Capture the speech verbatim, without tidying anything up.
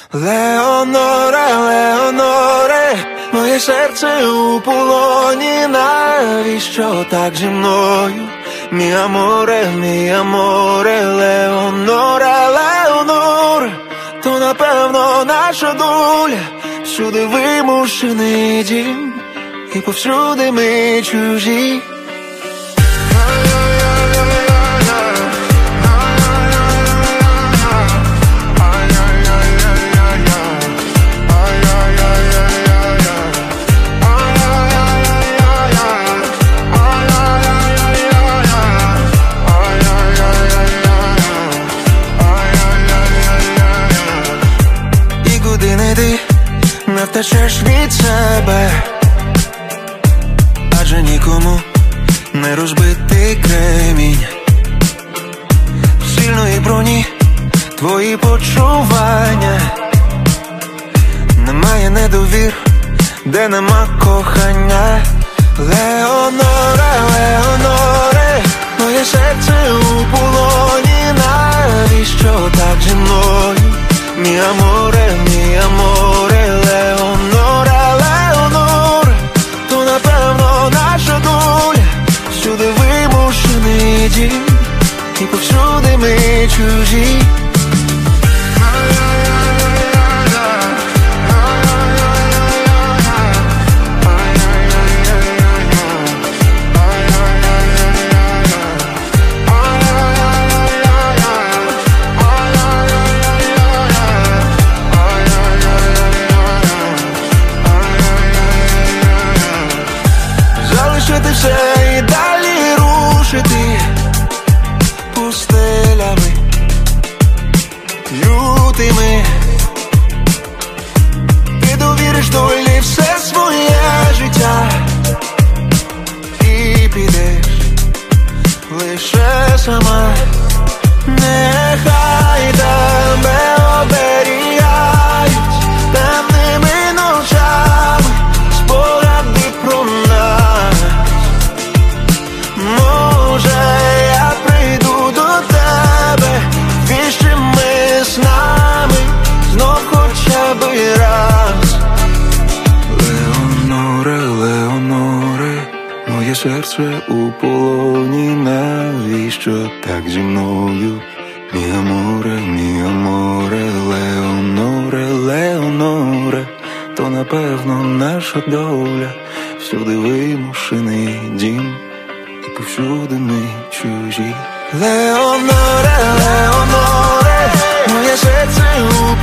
Леоноре, Леоноре, моє серце у полоні, навіщо так зі мною? Мі аморе, мі аморе, Леоноре, Леоноре, то напевно наша доля, всюди вимушений дім, і повсюди ми чужі. Не втечеш від себе, адже нікому не розбитий кремінь сильної броні, твої почування. Немає недовір, де нема кохання. Леоноре, Леоноре, моє серце у полоні, навіщо так зі мною? Мі аморе, мі аморе, Леоноре, Леоноре, то напевно наша доля, всюди вимушений дім, і повсюди ми чужі. Залишити все і далі рушити пустелями лютими. Ти довіриш долі все своє життя і підеш лише сама. Нехай тебе оберігають темними ночами спогади про нас. Може, я прийду до тебе, вічними снами, знов хоча б раз. Леоноре, Леоноре, моє серце у полоні, навіщо так зі мною? Мі аморе, мі аморе, Леоноре, Леоноре, то напевно наша доля, всюди вимушений дім, і повсюди ми чужі. Леоноре, Леоноре, моє серце у